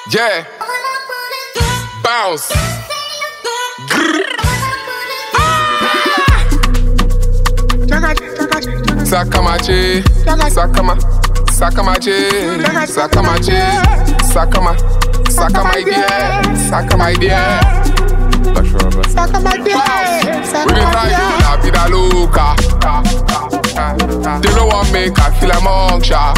Yeah. Bounce. Grr. Sakamache, sakamache, saka my dear. We dey try to la vida loca. They no want make I feel a monk, sha.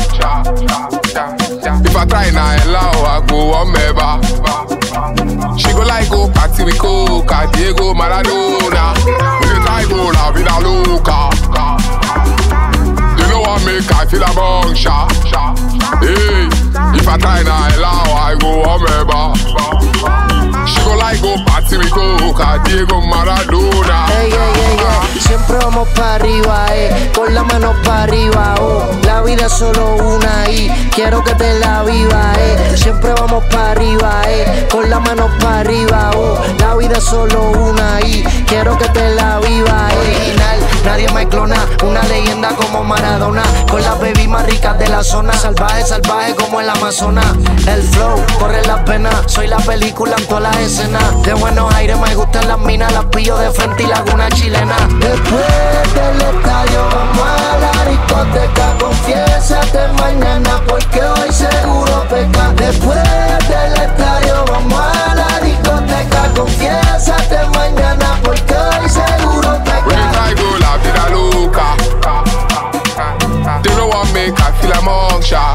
If I try now, allow I go on meba. She go like go party with Coca, Diego Maradona. We dey try to la vida loca. They no want make I feel a monk, sha. Hey, if I try now, allow I go on meba. She go like go party with Coca, Diego Maradona. Siempre vamos para arriba, con la mano para arriba, La vida es solo una y quiero que te la viva, Siempre vamos para arriba, con la mano para arriba, La vida es solo una y quiero que te la viva, Original, nadie me clona, una leyenda como Maradona, con las baby más ricas de la zona. Salvaje, salvaje como el Amazonas. El flow, corre la pena, soy la película en todas las escenas. De Buenos Aires me gustan las minas, las pillo de frente y laguna chilena. Después del estadio vamos a la discoteca. Confiésate mañana porque hoy seguro peca. Después del estadio vamos a la discoteca. Confiésate mañana porque hoy seguro peca. We dey try go la vida loca. They no want make I feel a monk, sha.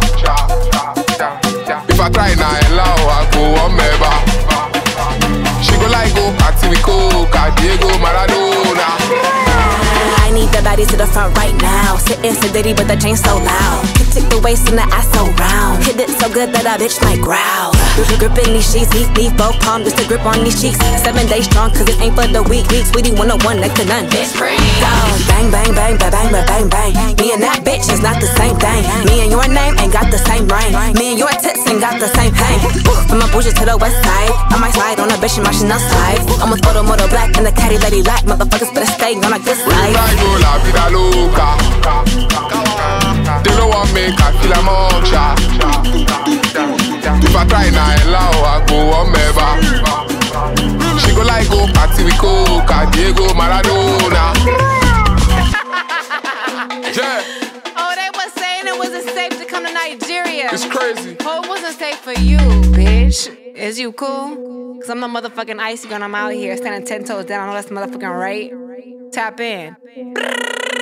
If I try now, allow I go on meba. She go like go party with Coca, Diego Maradona. I need the body to the front right now. Sitting sedity, but the chain so loud. Tick the waist and the ass so round. Hit it so good that a bitch might growl. Gripping these sheets, leave both palms just to grip on these cheeks. 7 days strong, cause it ain't for the weak. Sweetie 101 next to none. Bitch, free. Go. Bang, bang, bang, bang, bang, bang, bang. Me and that bitch is not the same thing. Me and your name ain't got the same ring. Me and your tits ain't got the same hang. From my bougie to the west side. I might slide on a bitch in my Chanel side. I'm with moto black and the caddy lady like. Motherfuckers better stay on a good side. Go la vida loca. They no want make I feel a monk, sha. If I try now, allow I go on meba. She go like go party with Coca, Diego Maradona. Yeah. Oh, they was saying it wasn't safe to come to Nigeria. It's crazy. Oh, it wasn't safe for you, bitch. Is you cool? Cause I'm the motherfucking icy gun. I'm out here standing 10 toes down. I know that's motherfucking right. Tap in.